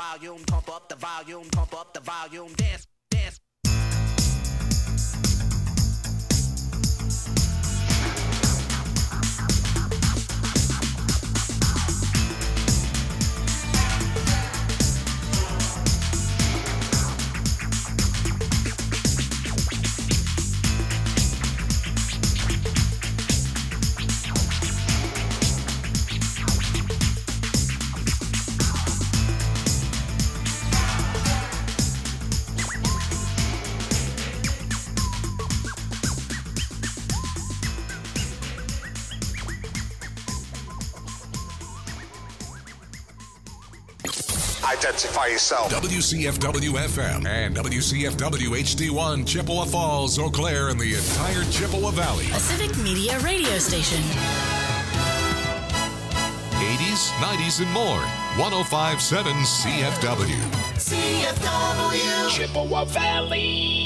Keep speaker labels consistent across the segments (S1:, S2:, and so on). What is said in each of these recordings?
S1: volume, pump up the volume, pump up the volume, dance, dance.
S2: Identify yourself.
S3: WCFW FM and WCFW HD1 Chippewa Falls, Eau Claire, and the entire Chippewa Valley.
S4: A civic media radio station.
S3: 80s, 90s, and more. 105.7 CFW.
S5: CFW.
S6: Chippewa Valley.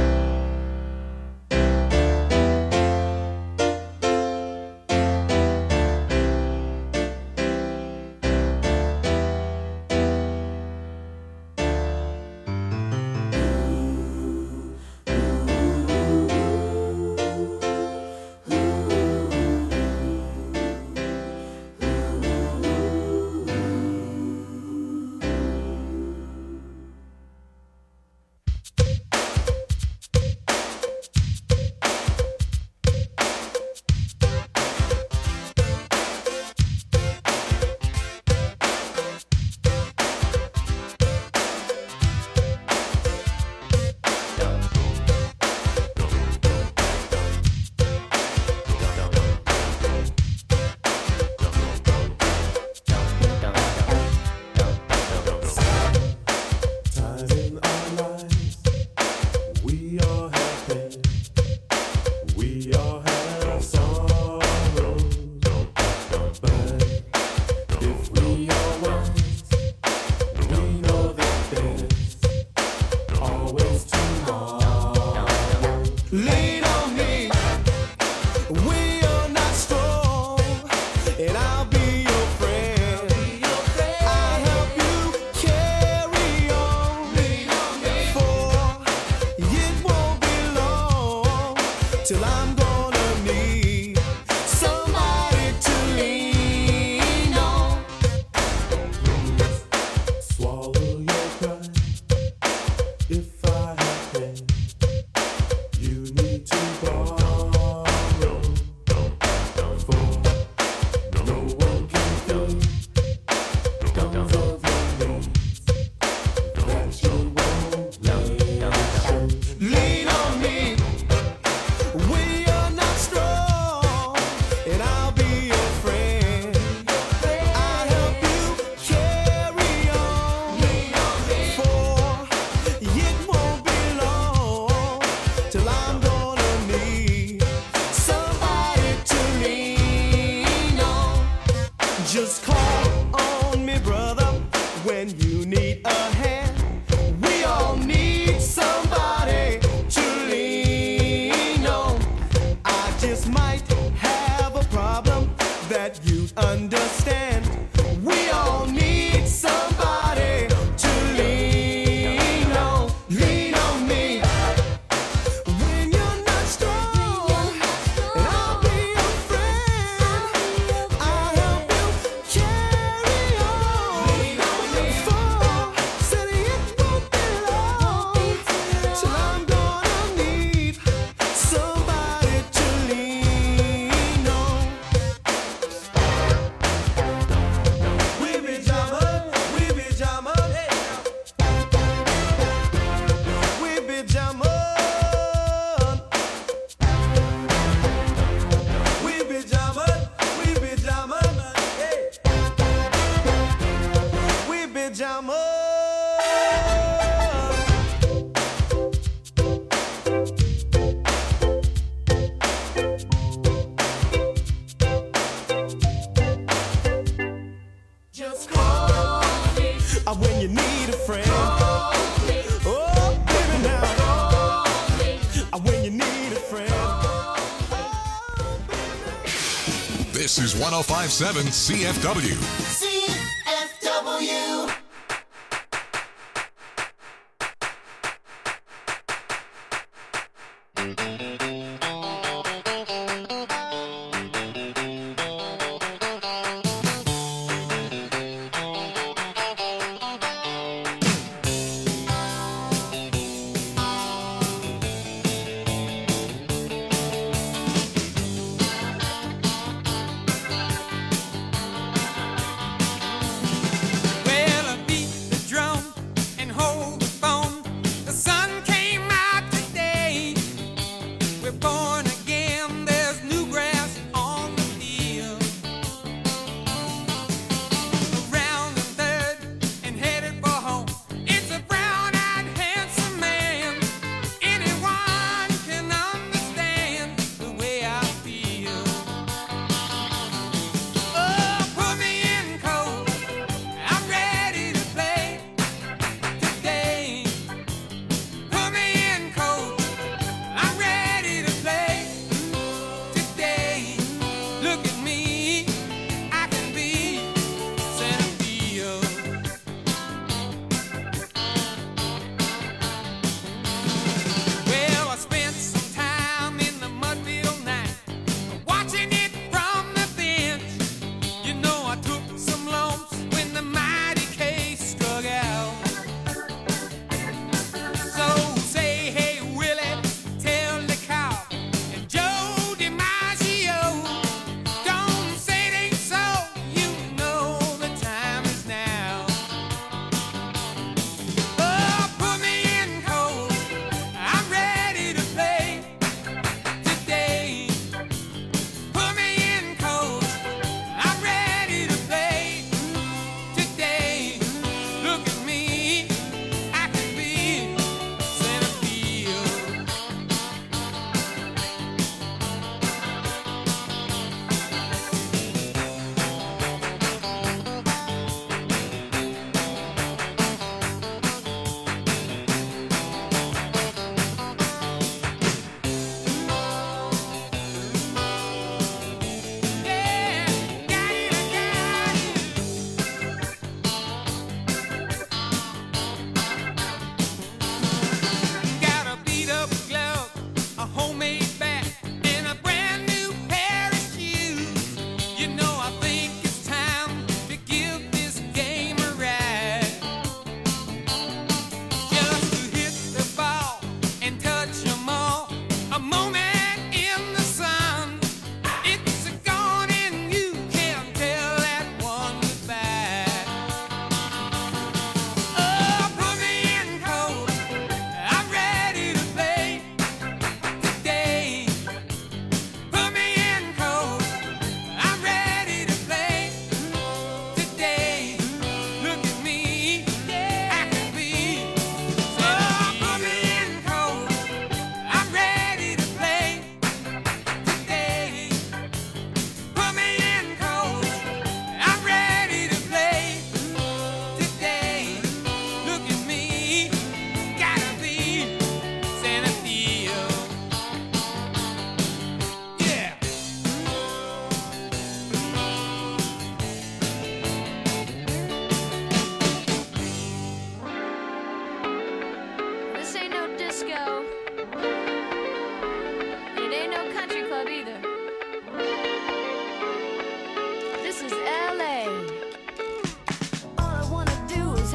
S7: When you need a friend, oh baby now, when you need a friend.
S3: This is 105.7 CFW.
S5: CFW.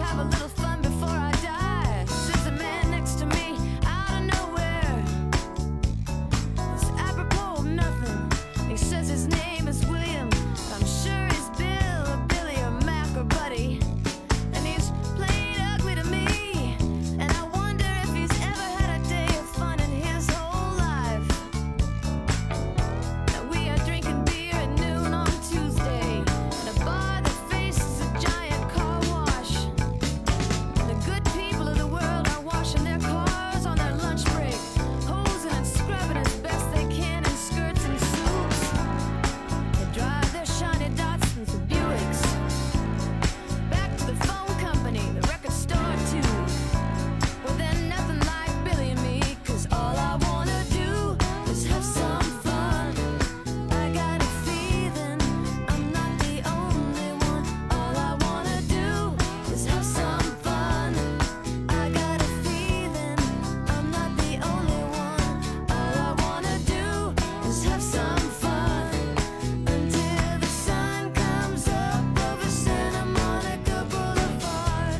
S8: have a little fun before I die. Sits a man next to me out of nowhere. It's apropos of nothing. He says his name is William. I'm sure he's Bill or Billy or Mac or Buddy. And he's played ugly to me. And I wonder if he's ever had a day of fun in his whole life. And we are drinking beer at noon on Tuesday in a bar that faces a giant car wash. The good people of the world are washing their cars on their lunch break, hosing and scrubbing as best they can in skirts and suits. They drive their shiny Datsuns or Buicks back to the phone company, the record store too. Well, then nothing like Billy and me, 'cause all I wanna do is have some fun. I got a feeling I'm not the only one. All I wanna do is have some fun. I got a feeling I'm not the only one. All I wanna do is have some fun until the sun comes up over Santa Monica Boulevard.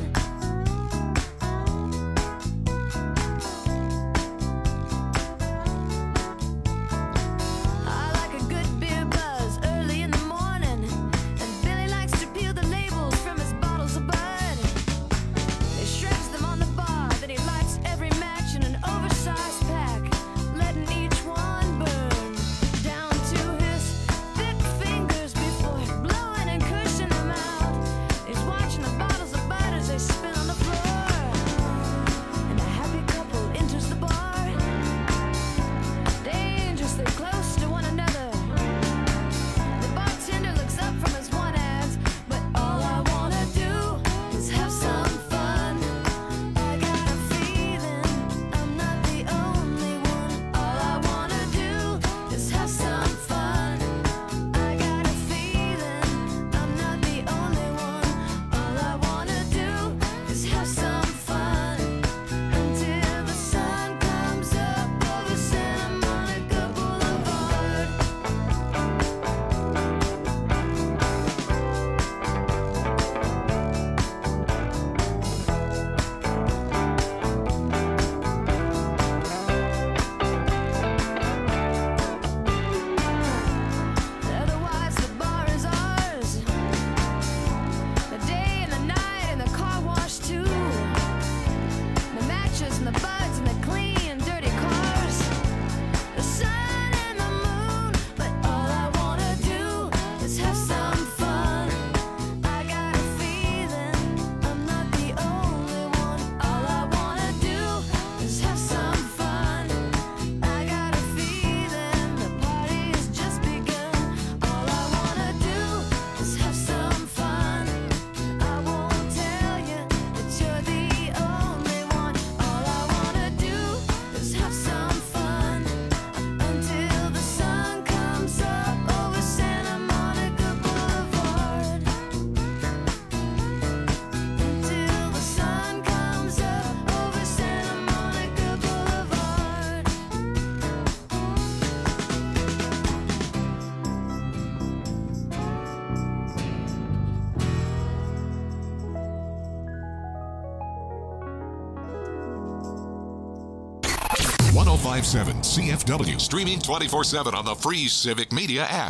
S8: I like a good beer buzz early in the morning, and Billy likes to peel the labels from his bottles of Bud. He shreds them on the bar, then he lights every match in an oversized pack, letting each one burn down to his thick fingers before blowing and cushing them out. He's watching the bottles of Bud as they spin on the floor, and a happy couple enters the bar, dangerously close to one another. The bartender looks up from his one hands, but all I wanna do is have some fun. I got a feeling I'm not the only one. All I wanna do is have some fun. I got a feeling I'm not the only one. All I wanna do is have some fun until the sun comes up over Santa Monica Boulevard. Otherwise, the bar is ours. The day and the night and the car wash too. The matches and the buds and the clean, dirty cars. The sun and the moon, but all I wanna do is have some fun. I got a feeling I'm not the only one. All I wanna do is have some fun. I got a feeling the party has just begun. All I wanna do is have some fun. I won't tell you that you're the only one. All I wanna do is have some fun until the sun comes up over Santa Monica Boulevard. Until the sun comes up over Santa Monica Boulevard.
S3: .1057 CFW. Streaming 24/7 on the free Civic Media app.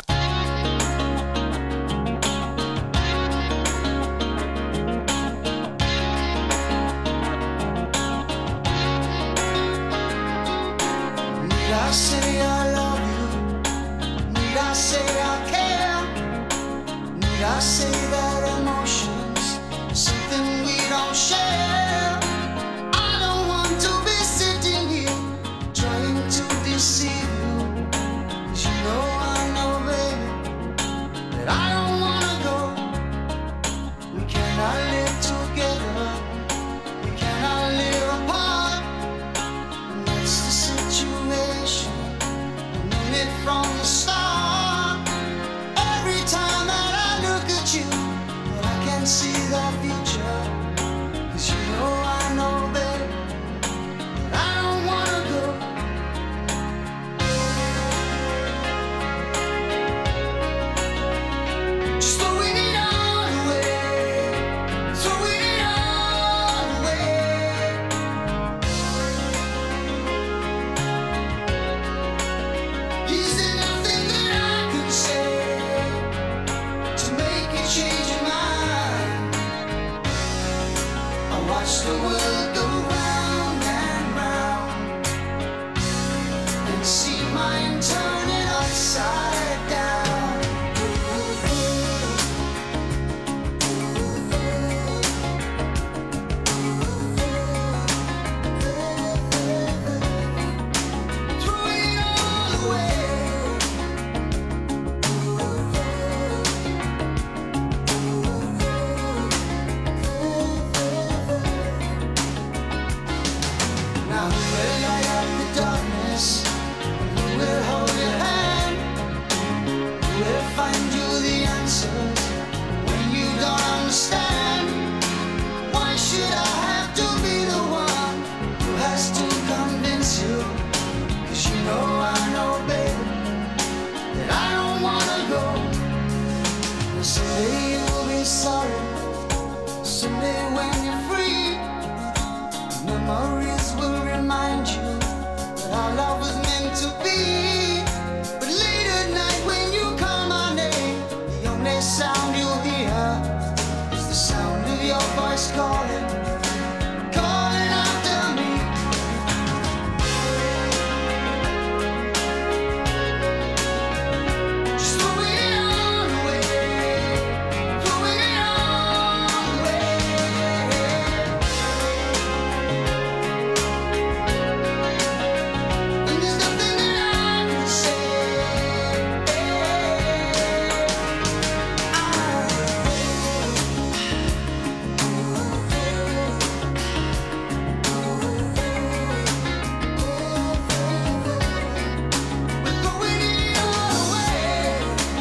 S5: Need I say I love you? Need I say I care? Need I say that emotions is something we don't share? I don't want to be sitting here trying to deceive you, 'cause you know, baby, that I don't wanna go. We cannot live together. We cannot live apart. And that's the situation Watch the world go round and round and see mine turning upside down. Throw it all away. Now who will light up the darkness? Who will hold your hand? Who will find you the answers when you don't understand? Why should I have to be the one who has to convince you? 'Cause you know, babe, that I don't wanna go. And someday you'll be sorry. Someday when you're free, memories will remind you that our love was meant to be. But late at night when you call my name, the only sound you'll hear is the sound of your voice calling, calling after me. Just throw it all away, throw it all away. And there's nothing that I can say. We're throwing it all away.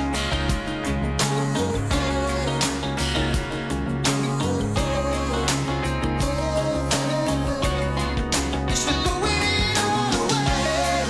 S5: Yes, we're throwing it all away.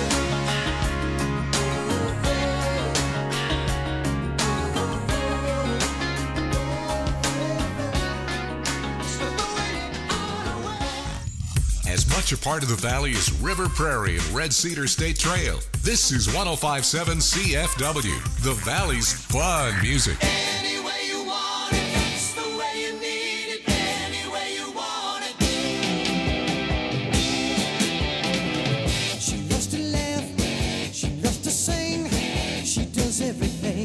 S5: Yes, we're throwing it all away.
S3: As much a part of the Valley as River Prairie and Red Cedar State Trail, this is 105.7 CFW, the Valley's fun music.
S5: Any way you want it, it's the way you need it. Any way you want it.
S7: She loves to laugh, she loves to sing, she does everything.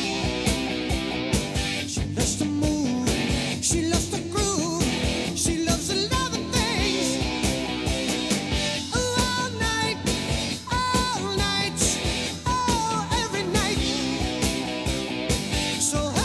S7: She loves to move, she loves to groove, she loves a lot of things. All night, oh, every night. So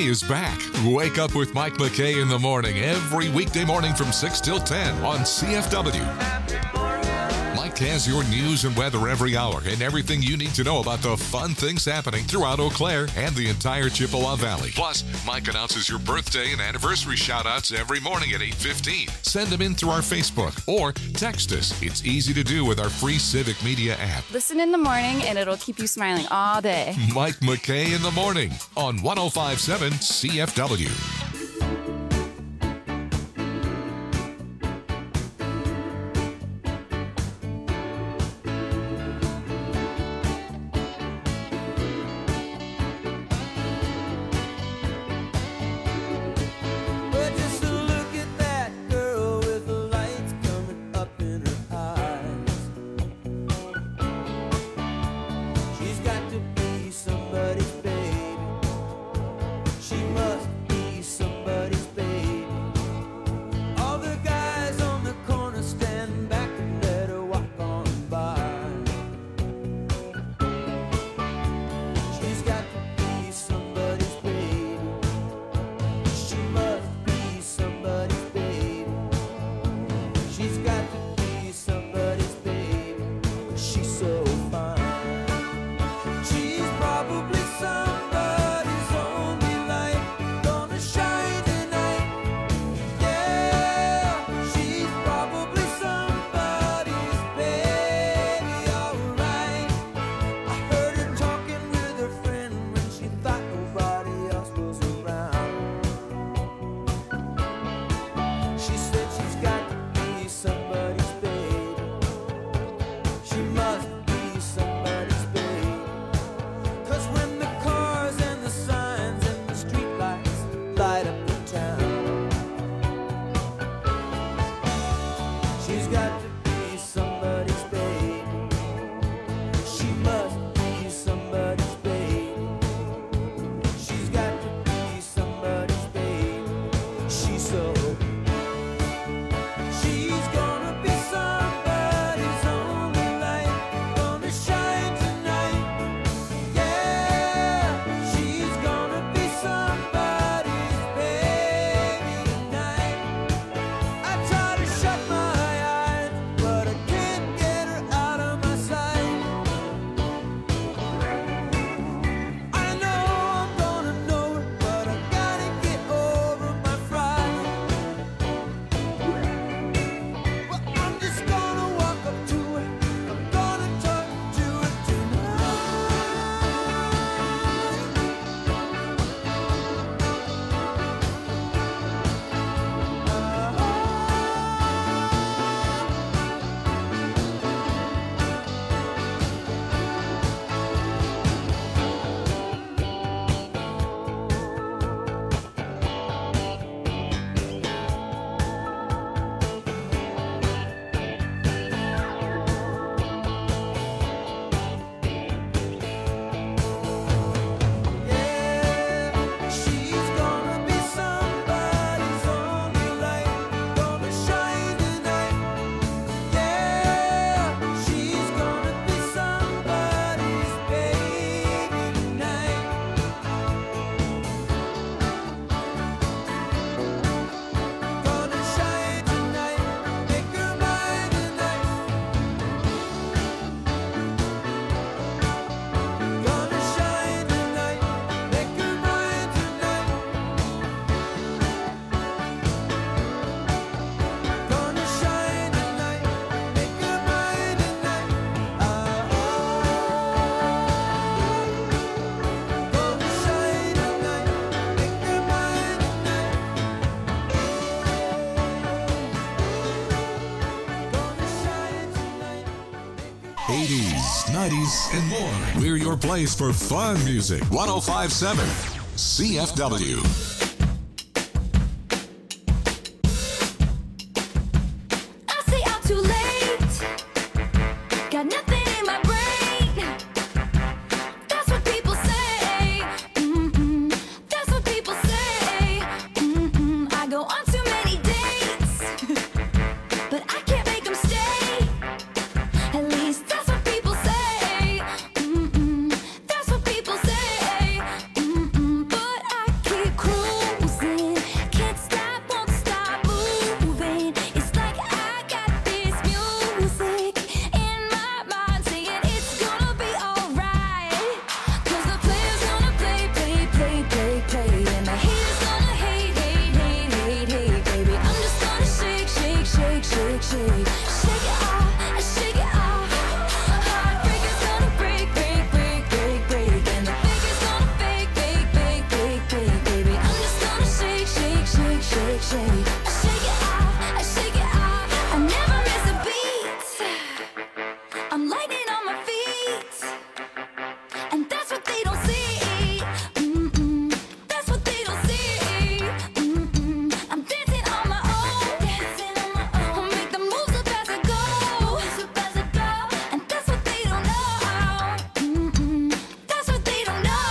S3: McKay is back. Wake up with Mike McKay in the morning every weekday morning from 6 till 10 on CFW. Mike has your news and weather every hour and everything you need to know about the fun things happening throughout Eau Claire and the entire Chippewa Valley. Plus, Mike announces your birthday and anniversary shout-outs every morning at 8:15. Send them in through our Facebook or text us. It's easy to do with our free Civic Media app.
S9: Listen in the morning and it'll keep you smiling all day.
S3: Mike McKay in the morning on 105.7 CFW. '80s, '90s, and more. We're your place for fun music. 105.7 CFW.
S8: Keep shake, shake. I shake it off, I shake it off. I never miss a beat. I'm lightning on my feet, and that's what they don't see. That's what they don't see. I'm dancing on my own, dancing on my own. I'll make the moves up as I go, and that's what they don't know. That's what they don't know.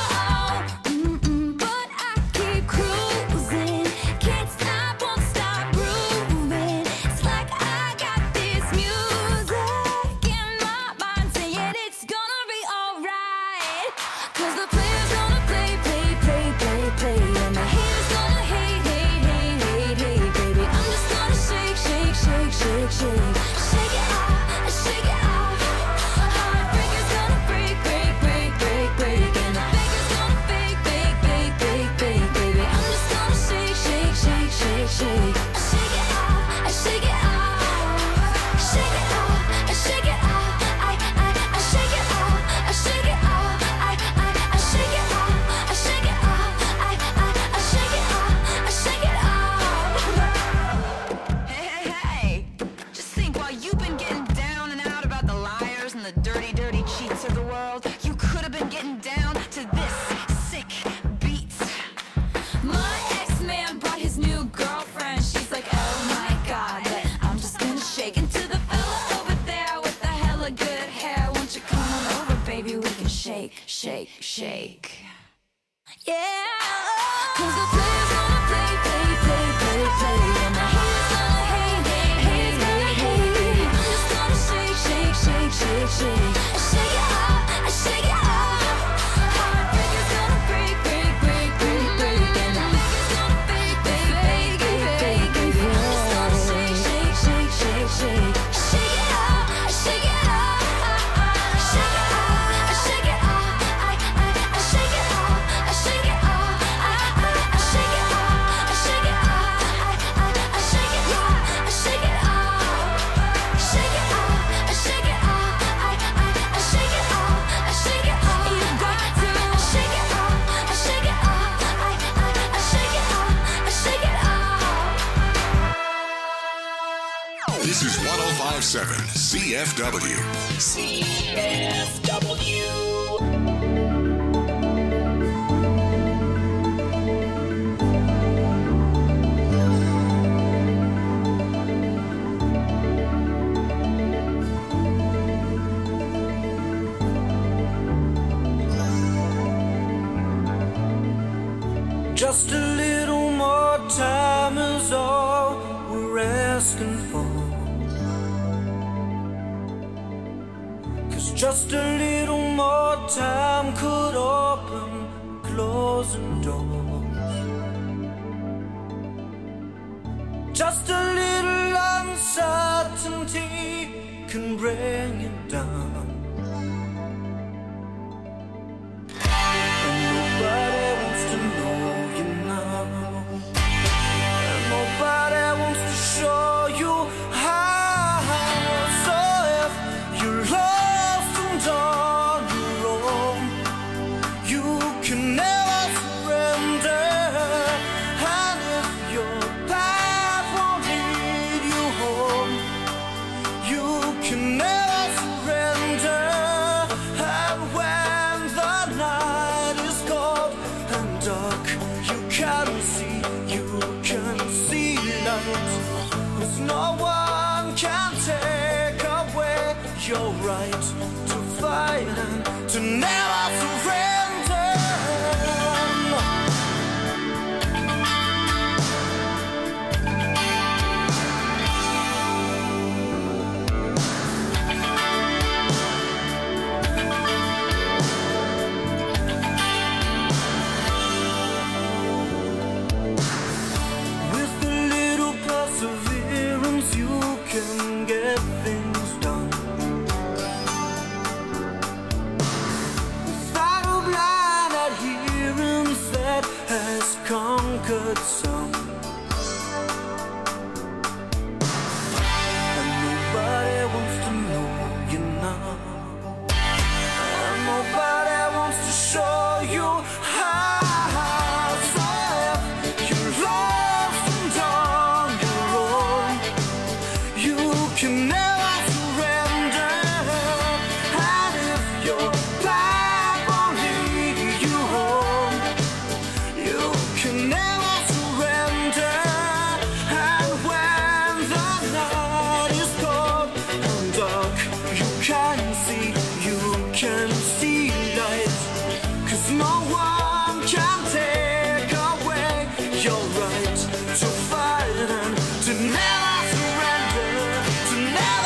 S8: But I keep cruising, can't stop, won't stop grooving. It's like I got this music in my mind saying it's gonna be alright. 'Cause the player's gonna play, play, play, play, play, and the haters gonna hate, hate, hate, hate, hate, baby. I'm just gonna shake, shake, shake, shake, shake. Shake it off, shake it off. Heartbreaker's gonna break, break, break, break, break, and the faker's gonna fake, fake, fake, fake, fake, baby. I'm just gonna shake, shake, shake, shake, shake. Shake it off, shake it off. Shake it off, shake it off. I shake it off, shake it off. I shake it off, shake it off. I shake it off, shake it off.
S10: Hey, hey, hey! Just think, while you've been getting down and out about the liars and the dirty, dirty cheats of the world, you could have been getting down to this sick beat.
S8: My ex-man brought his new girlfriend. She's like, oh my god, but I'm just gonna shake into the fella over there with the hella good hair. Won't you come on over, baby? We can shake, shake, shake. Yeah. 'Cause the player's gonna play, play, play, play, play, and the haters gonna hate, hate, hate, hate, hate, baby. I'm just gonna shake, shake, shake, shake, shake. Shake it off, shake it off. Heartbreaker's gonna break, break, break, break, break, and the faker's gonna fake, fake, fake, fake, fake, baby. I'm just gonna shake, shake, shake, shake, shake. Shake it off, shake it off. Shake it off, shake it off. I shake it off, shake it off. I shake it off, shake it off. I shake it off, shake it off. Shake it off, shake it off. I shake it off, shake it off. You got to shake it off, shake it off. I shake it off, shake it off.
S3: This is 1057 CFW.
S6: CFW.
S7: Just a little more time is all we're asking for. 'Cause just a little more time could open closing doors. Just a little uncertainty can bring you down. And nobody wants to know you now. And nobody wants to show you how. So if you're lost and on your own, you can never surrender. And if your path won't lead you home, you can never surrender. And when the night is cold and dark, you can see light. 'Cause no one can take away your right to fight and to never surrender. With a little perseverance, you can get things done. Without a blind adherence that has conquered some. And nobody wants to know you now. And nobody wants to show you how. So if you're lost and can never surrender. And if your back won't lead you home, you can never surrender. And when the night is cold and dark, you can see light. 'Cause no one can take away your right to fight and to never surrender, to never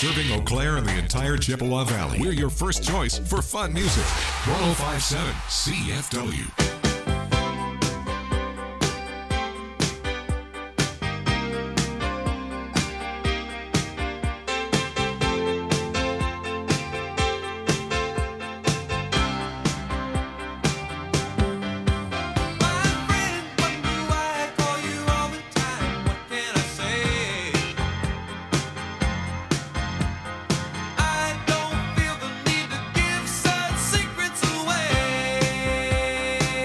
S3: Serving Eau Claire and the entire Chippewa Valley. We're your first choice for fun music. 1057 CFW.
S7: I don't feel the need to give such secrets away.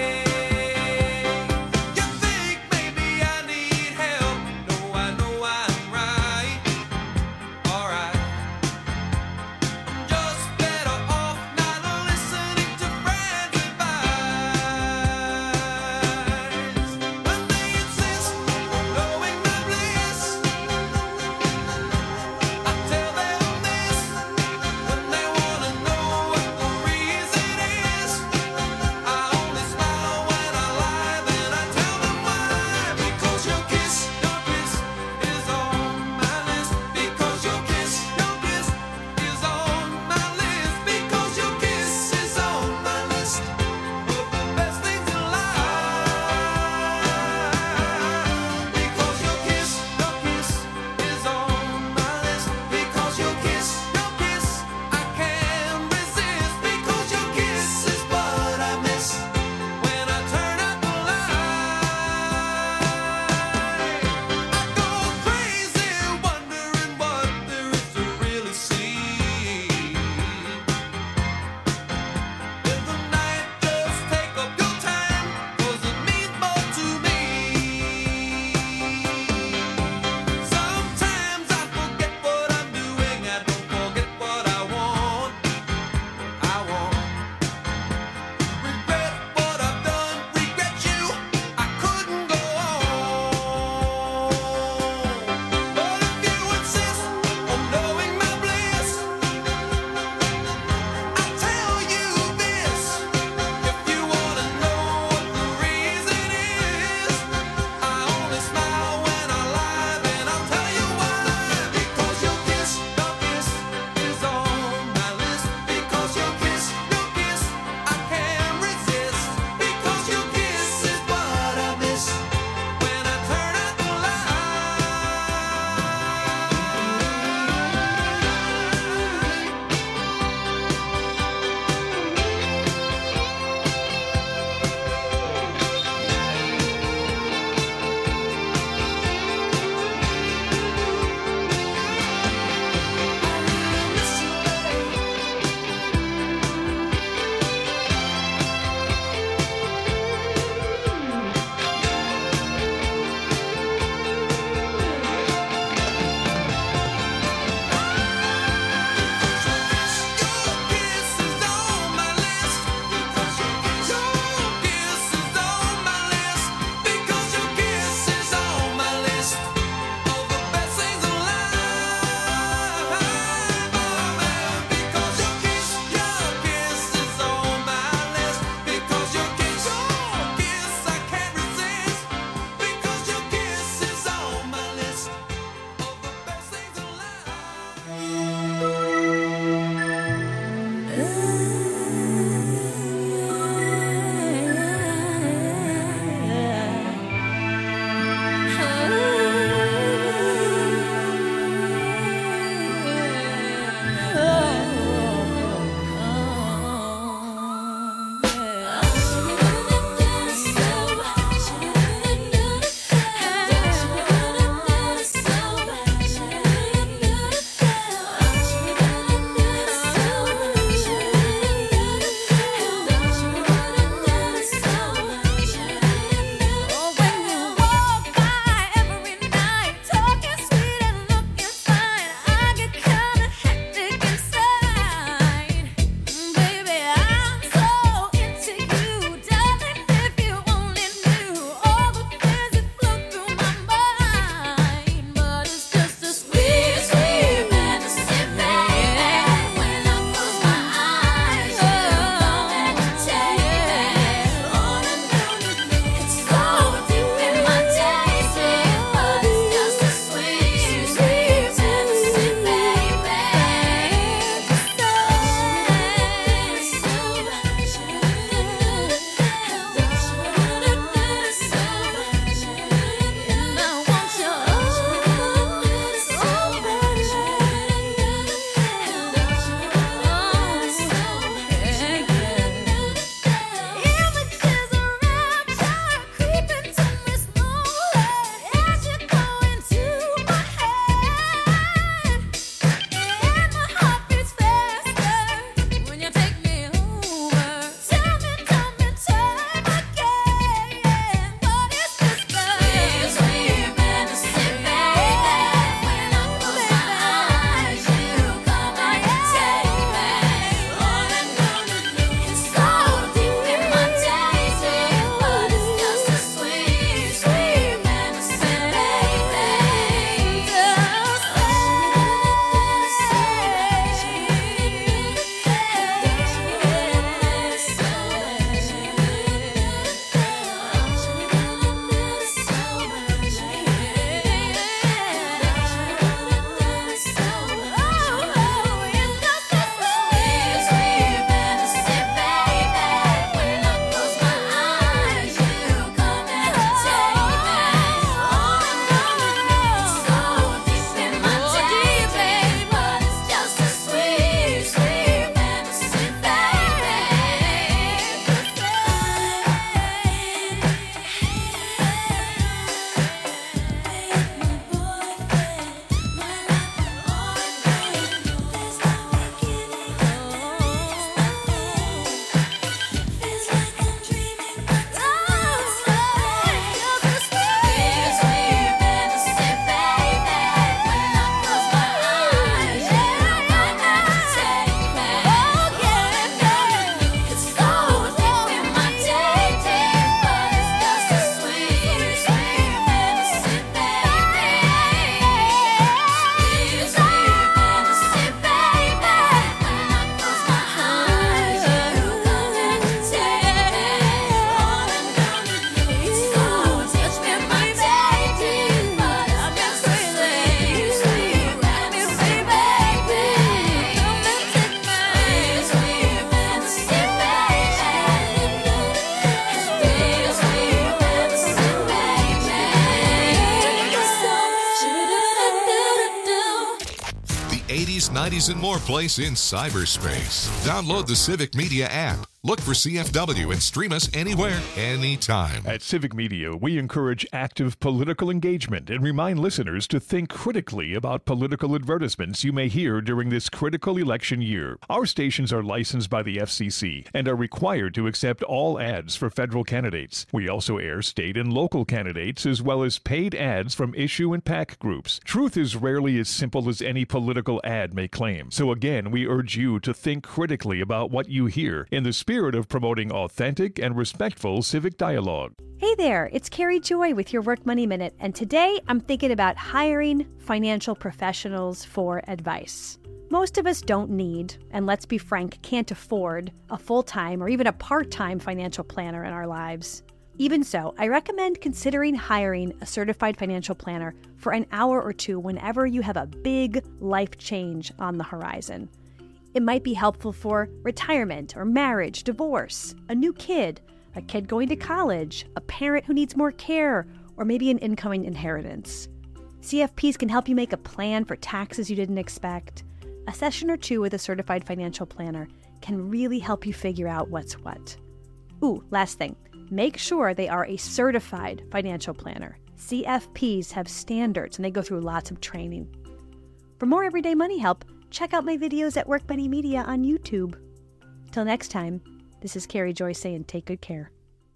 S3: 90s and more place in cyberspace. Download the Civic Media app. Look for CFW and stream us anywhere, anytime.
S11: At Civic Media, we encourage active political engagement and remind listeners to think critically about political advertisements you may hear during this critical election year. Our stations are licensed by the FCC and are required to accept all ads for federal candidates. We also air state and local candidates as well as paid ads from issue and PAC groups. Truth is rarely as simple as any political ad may claim. So again, we urge you to think critically about what you hear in the spirit of promoting authentic and respectful civic dialogue.
S12: Hey there, it's Carrie Joy with your Work Money Minute, and today I'm thinking about hiring financial professionals for advice. Most of us don't need, and let's be frank, can't afford a full-time or even a part-time financial planner in our lives. Even so, I recommend considering hiring a certified financial planner for an hour or two whenever you have a big life change on the horizon. It might be helpful for retirement or marriage, divorce, a new kid, a kid going to college, a parent who needs more care, or maybe an incoming inheritance. CFPs can help you make a plan for taxes you didn't expect. A session or two with a certified financial planner can really help you figure out what's what. Ooh, last thing. Make sure they are a certified financial planner. CFPs have standards and they go through lots of training. For more everyday money help, check out my videos at Work Money Media on YouTube. Till next time, this is Carrie Joy saying take good care.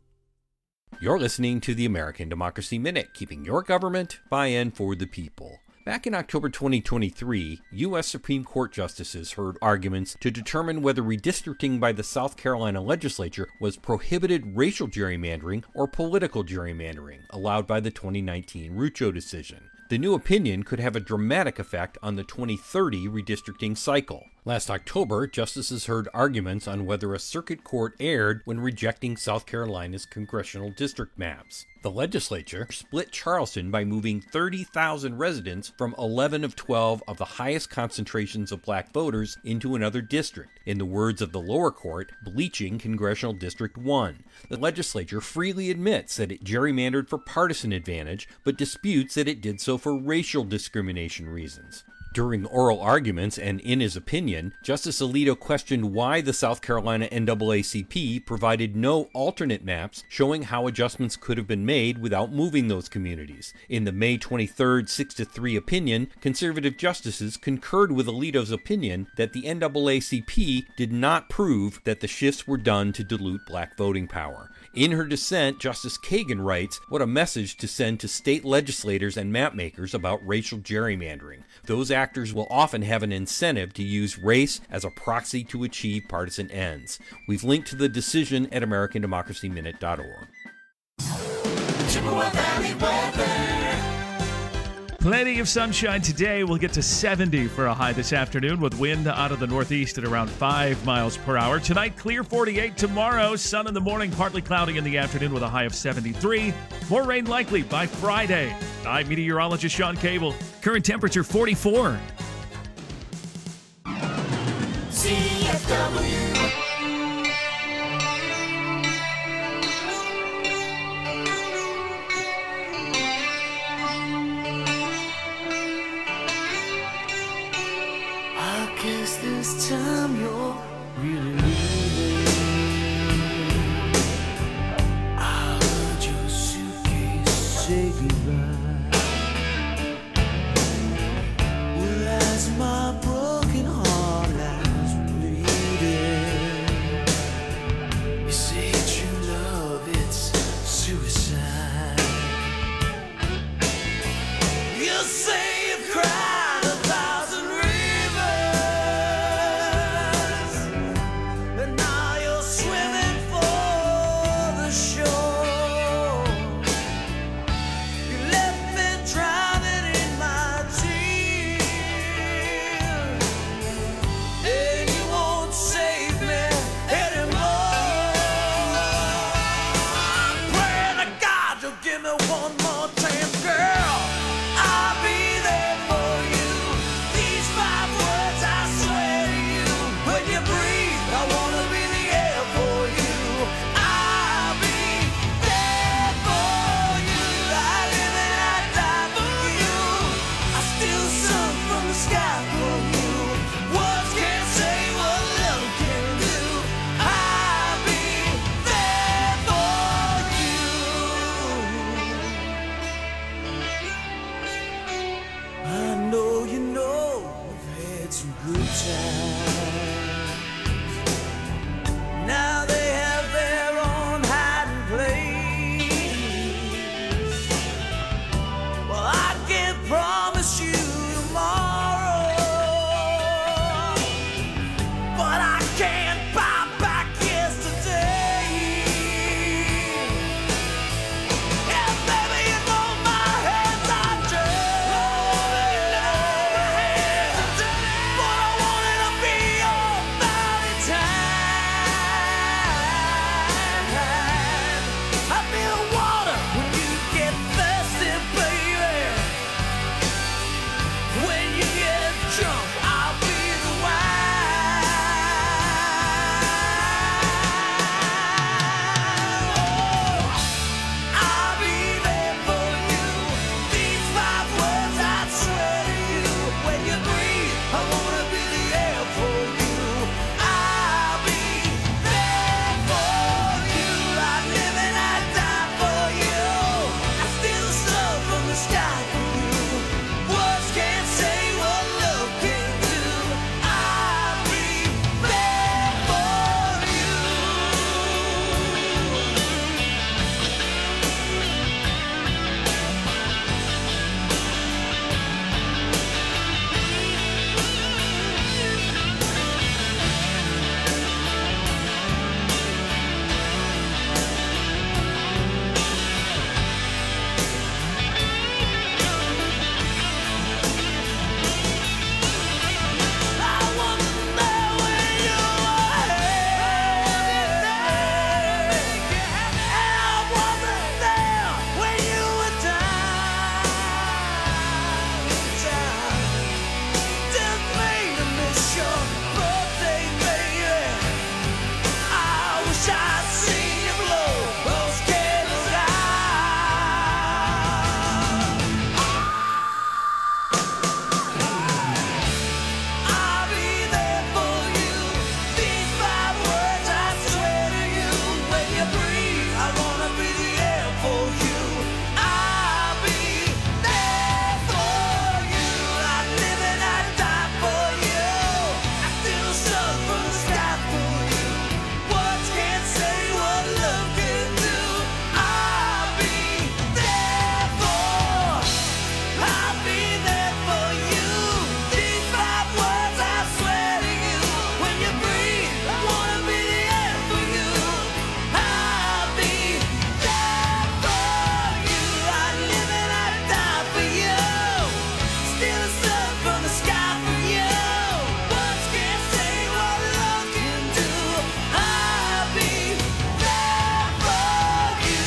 S13: You're listening to the American Democracy Minute, keeping your government by and for the people. Back in October 2023, U.S. Supreme Court justices heard arguments to determine whether redistricting by the South Carolina legislature was prohibited racial gerrymandering or political gerrymandering, allowed by the 2019 Rucho decision. The new opinion could have a dramatic effect on the 2030 redistricting cycle. Last October, justices heard arguments on whether a circuit court erred when rejecting South Carolina's congressional district maps. The legislature split Charleston by moving 30,000 residents from 11 of 12 of the highest concentrations of black voters into another district. In the words of the lower court, bleaching Congressional District 1. The legislature freely admits that it gerrymandered for partisan advantage, but disputes that it did so for racial discrimination reasons. During oral arguments and in his opinion, Justice Alito questioned why the South Carolina NAACP provided no alternate maps showing how adjustments could have been made without moving those communities. In the May 23rd 6-3 opinion, conservative justices concurred with Alito's opinion that the NAACP did not prove that the shifts were done to dilute black voting power. In her dissent, Justice Kagan writes, "What a message to send to state legislators and mapmakers about racial gerrymandering. Those actors will often have an incentive to use race as a proxy to achieve partisan ends." We've linked to the decision at AmericanDemocracyMinute.org.
S7: Chippewa Valley weather.
S14: Plenty of sunshine today. We'll get to 70 for a high this afternoon with wind out of the northeast at around 5 miles per hour. Tonight, clear 48. Tomorrow, sun in the morning, partly cloudy in the afternoon with a high of 73. More rain likely by Friday. I'm meteorologist Sean Cable. Current temperature 44.
S7: CFW. I guess this time you're really leaving. I heard your suitcase say goodbye. Well, as my broken heart lies bleeding, you say true love, it's suicide. You say you've cried 1,000 rivers, and now you're swimming for the shore. You left Now they have their own hiding place. Well, I can't promise you tomorrow, but I can't buy back yesterday. And baby, you know my hands are dirty, but I wanted to be your Valentine. I'll be the water when you get thirsty, baby. When you get drunk, I'll be the wine. I'll be there for you. These 5 words I swear to you. When you breathe, I wanna be the air for you. I'll be there for you. I live and I die for you. I steal the sun from the sky for you. Words can't say what love can do. I'll be there for you. I wasn't there when you were here, and I wasn't there when you were down. Just made to miss your birthday, baby. I wish I'd seen you blow those candles out. I'll be there for you. These 5 words I swear to you. When you breathe, I wanna be the air for you. I'll be there for you. I live and I die for you. I steal the sun from the sky for you. Words can't say what love can do. I'll be there for. I'll be there for you. These 5 words I swear to you. When you breathe, I wanna be the air for you. I'll be there for you. I live and I die for you. Steal the sun from the sky for you. Words can't say what love can do. I'll be there for you.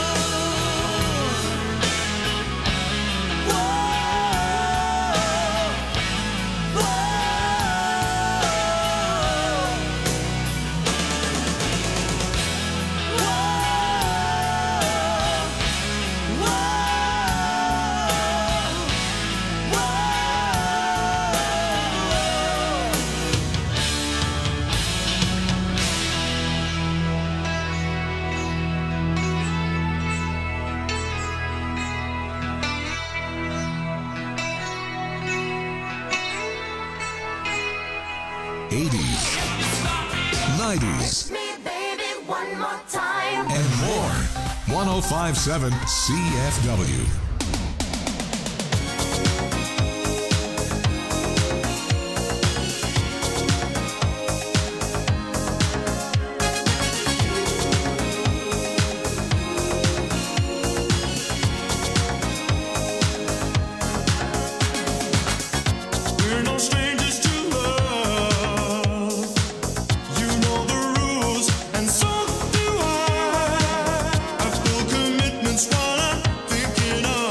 S3: '80s, '90s, and more. 105.7 CFW.
S5: We're no strangers to love. You know the rules, and so do I. I feel commitments while I'm thinking of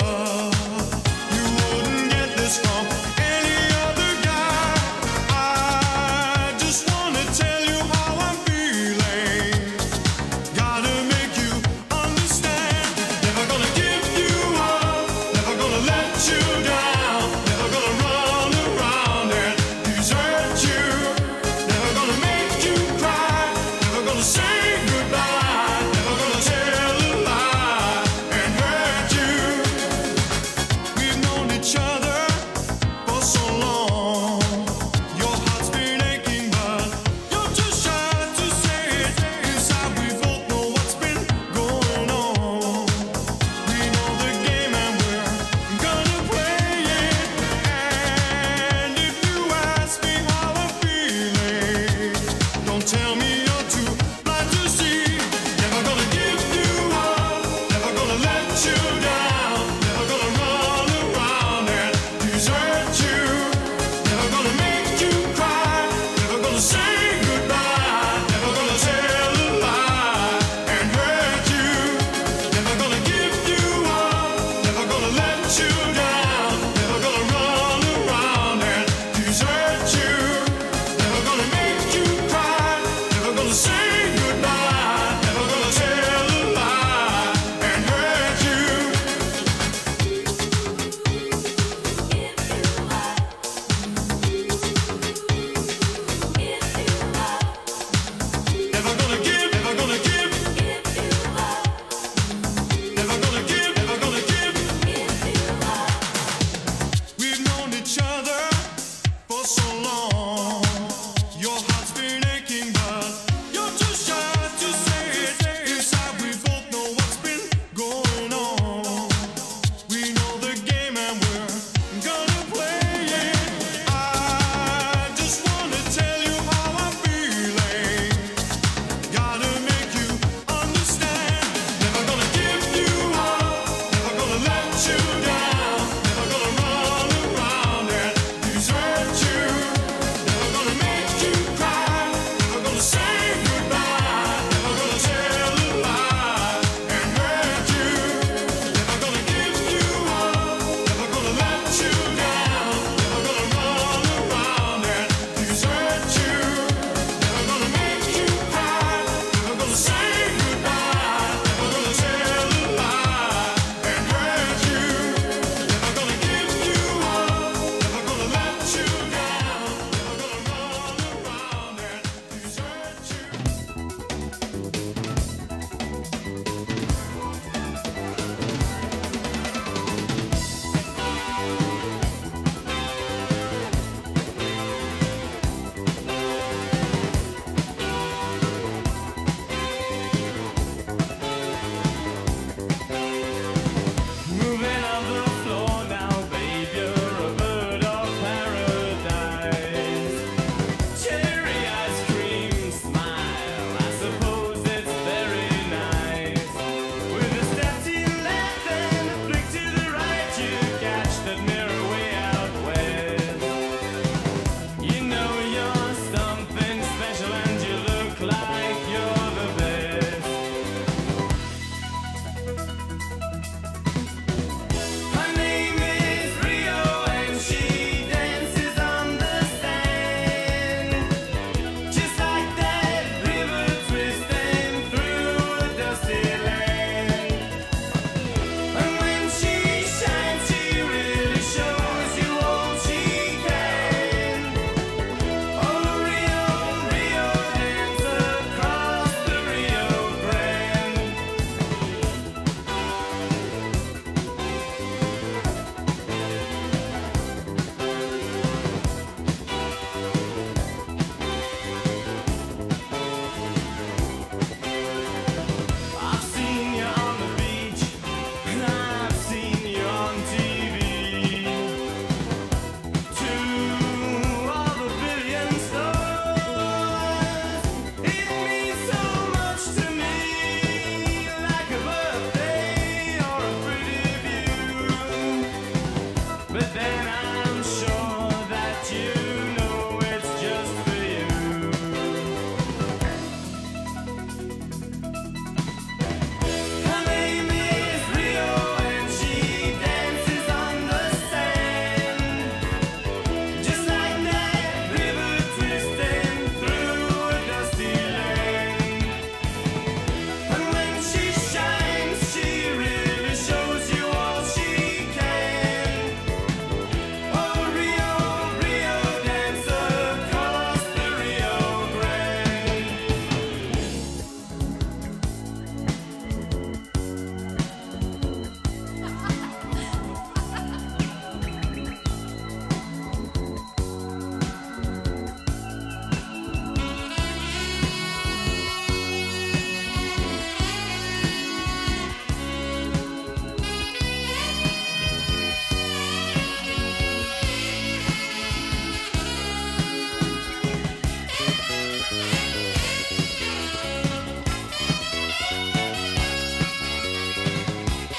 S7: Hey,